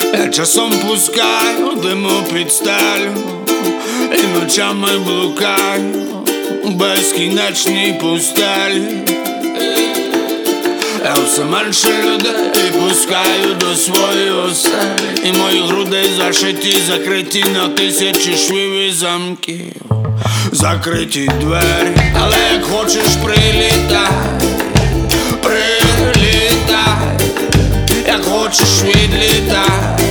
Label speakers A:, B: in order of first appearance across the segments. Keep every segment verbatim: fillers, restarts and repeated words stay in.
A: Я часом пускаю диму під стелю і ночами блукаю у безкінечній пустелі. Я все менше людей пускаю до своєї оселі, і мої груди зашиті, закриті на тисячі швів і замків, закриті двері. Але як хочеш прилітай, прилітай, як хочеш відлітай,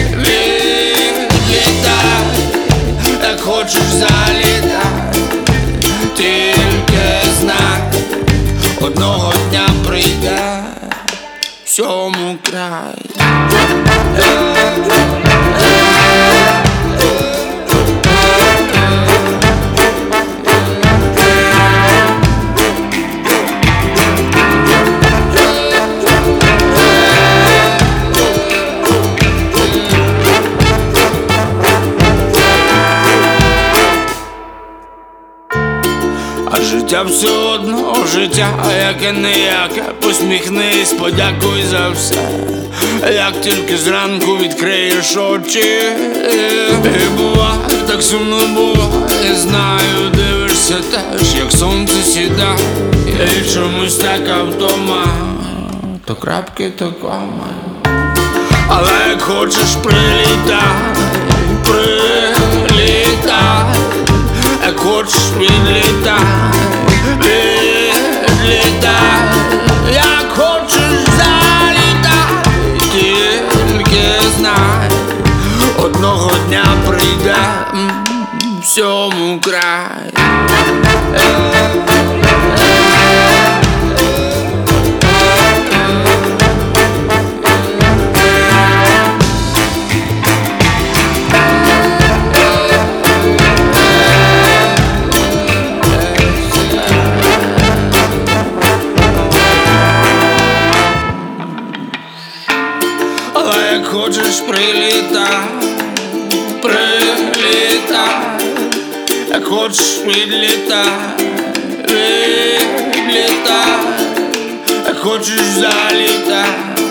A: відлітай, як хочеш залітай, тільки знай, одного дня прийде всьому край. А життя все одно життя, а яке ніяке. Посміхнись, подякуй за все, як тільки зранку відкриєш очі. І буває, так сумно буває, знаю, дивишся теж, як сонце сідає, і чомусь така втома, то крапки, то кома. Але як хочеш прилітай, прилітай, як хочеш відлітай, відлітай, як хочеш залітай, тільки знай, одного дня прийде всьому край. Але як хочеш прилітай, прилітай, як хочеш відлітай, відлітай, як хочеш залітай,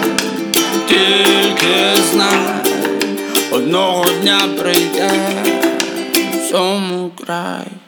A: тільки знай, одного дня прийде всьому край.